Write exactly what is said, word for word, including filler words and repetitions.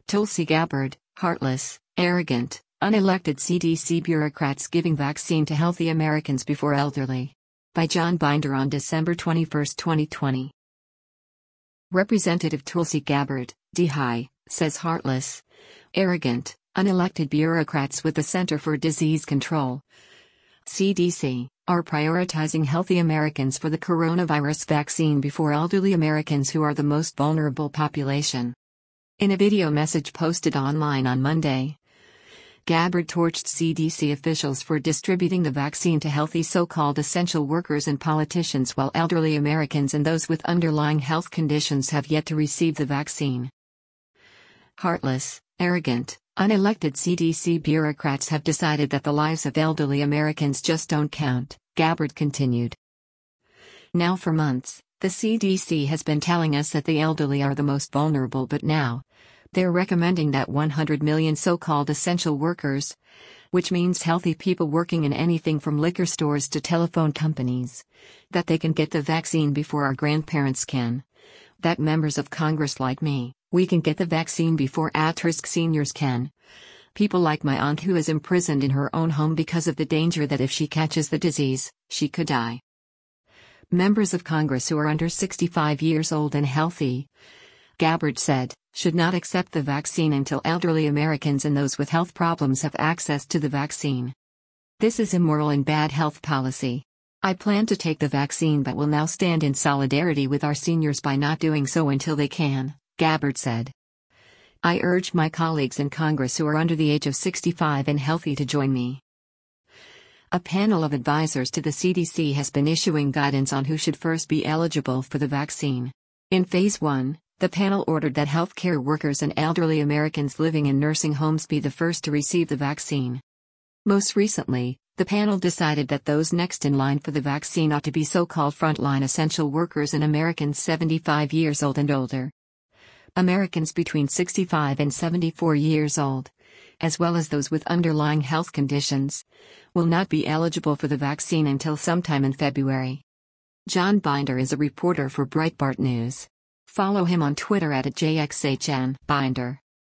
Tulsi Gabbard, heartless, arrogant, unelected C D C bureaucrats giving vaccine to healthy Americans before elderly. By John Binder on December twenty-first, twenty twenty. Representative Tulsi Gabbard, D H I, says heartless, arrogant, unelected bureaucrats with the Center for Disease Control, C D C, are prioritizing healthy Americans for the coronavirus vaccine before elderly Americans who are the most vulnerable population. In a video message posted online on Monday, Gabbard torched C D C officials for distributing the vaccine to healthy so-called essential workers and politicians while elderly Americans and those with underlying health conditions have yet to receive the vaccine. Heartless, arrogant, unelected C D C bureaucrats have decided that the lives of elderly Americans just don't count, Gabbard continued. Now for months, the C D C has been telling us that the elderly are the most vulnerable, but now, they're recommending that one hundred million so-called essential workers, which means healthy people working in anything from liquor stores to telephone companies, that they can get the vaccine before our grandparents can. That members of Congress like me, we can get the vaccine before at-risk seniors can. People like my aunt who is imprisoned in her own home because of the danger that if she catches the disease, she could die. Members of Congress who are under sixty-five years old and healthy, Gabbard said, should not accept the vaccine until elderly Americans and those with health problems have access to the vaccine. This is immoral and bad health policy. I plan to take the vaccine but will now stand in solidarity with our seniors by not doing so until they can, Gabbard said. I urge my colleagues in Congress who are under the age of sixty-five and healthy to join me. A panel of advisors to the C D C has been issuing guidance on who should first be eligible for the vaccine. In Phase one, the panel ordered that healthcare workers and elderly Americans living in nursing homes be the first to receive the vaccine. Most recently, the panel decided that those next in line for the vaccine ought to be so-called frontline essential workers and Americans seventy-five years old and older. Americans between sixty-five and seventy-four years old, as well as those with underlying health conditions, will not be eligible for the vaccine until sometime in February. John Binder is a reporter for Breitbart News. Follow him on Twitter at J X H N Binder.